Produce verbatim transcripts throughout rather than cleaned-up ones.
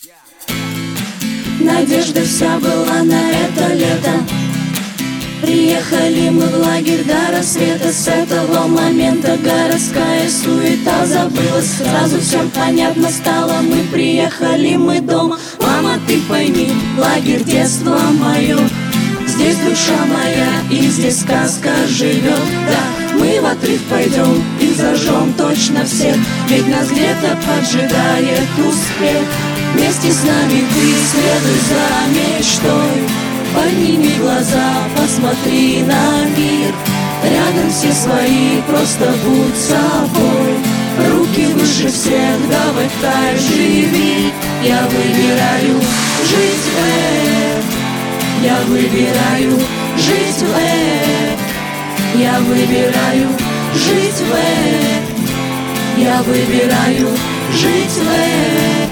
Надежда вся была на это лето. Приехали мы в лагерь до рассвета. С этого момента городская суета забылась. Сразу всем понятно стало, мы приехали, мы дома. Мама, ты пойми, лагерь детства мое. Здесь душа моя и здесь сказка живет. Да, мы в отрыв пойдем и зажжем точно всех, ведь нас где-то поджидает успех. Вместе с нами ты следуй за мечтой, подними глаза, посмотри на мир. Рядом все свои, просто будь собой. Руки выше всех, давай так живи. Я выбираю жить в э, я выбираю жить в э, я выбираю жить в э, я выбираю жить в э.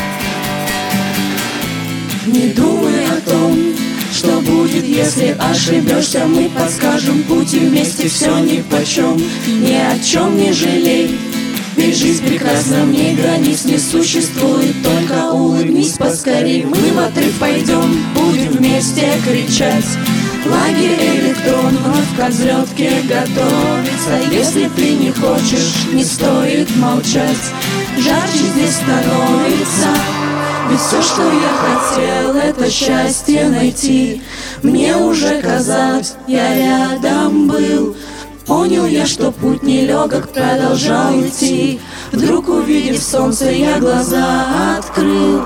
Не думай о том, что будет, если ошибешься. Мы подскажем путь, и вместе все нипочем. Ни о чем не жалей, ведь жизнь прекрасна, в ней границ не существует. Только улыбнись поскорей. Мы в отрыв пойдем, будем вместе кричать. Лагерь электрон вновь к взлетке готовится. Если ты не хочешь, не стоит молчать. Жарче здесь становится. Ведь все, что я хотел, это счастье найти. Мне уже казалось, я рядом был. Понял я, что путь нелегок, продолжал идти. Вдруг, увидев солнце, я глаза открыл.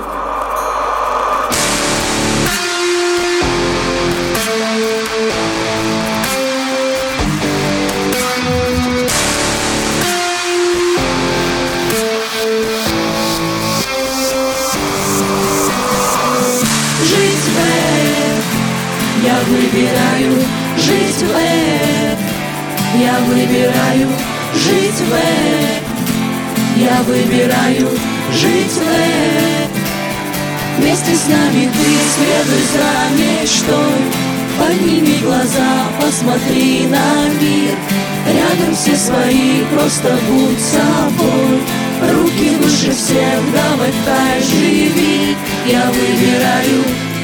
Жить в э, я выбираю жить в э, я выбираю жить в э, я выбираю жить в э. Вместе с нами ты следуй за мечтой, подними глаза, посмотри на мир. Рядом все свои, просто будь собой. Руки выше всех, давай так живи. Я выбираю